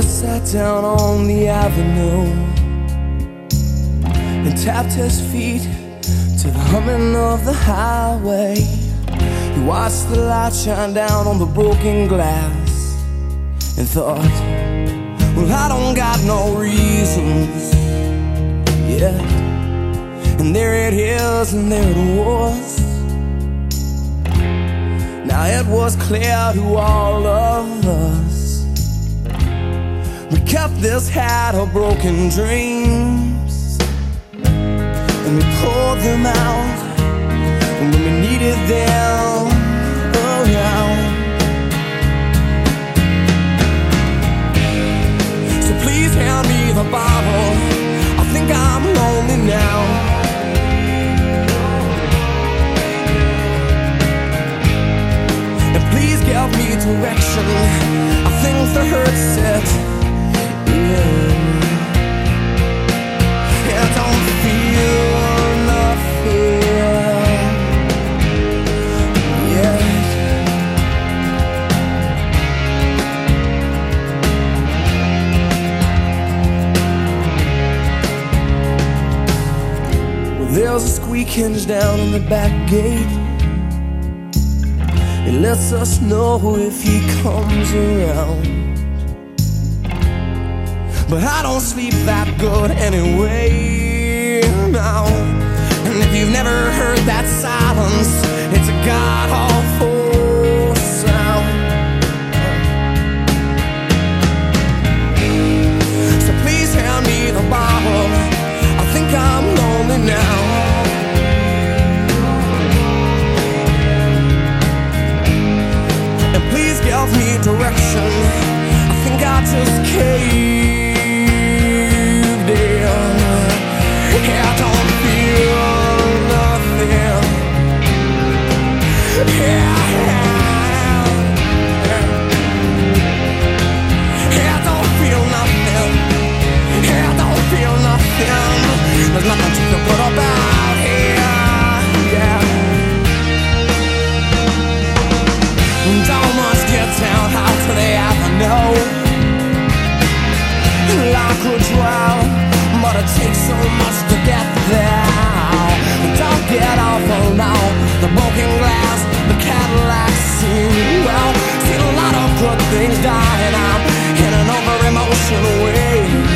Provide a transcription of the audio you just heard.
sat down on the avenue and tapped his feet to the humming of the highway. He watched the light shine down on the broken glass and thought, well, I don't got no reasons yet. And there it is, and there it was. Now it was clear to all of us, we kept this hat of broken dreams, and we pulled them out when we needed them around. So please hand me the bottle, I think I'm lonely now. And please give me direction, I think the hurt set in. I don't feel nothing yet. Well, there's a squeak hinge down in the back gate. It lets us know if he comes around. But I don't sleep that good anyway now. And if you've never heard that silence, it's a god-awful sound. So please hand me the bottle, I think I'm lonely now. And please give me direction, I think I just caved. I don't feel nothing. I don't feel nothing. I don't feel nothing. There's nothing to put up out here. Yeah. Don't much get down out to the avenue. Like a drought, but it takes so much to get there. Don't get awful now. The broken glass, the Cadillac scene. Well, seen a lot of good things dying out in an over-emotional way.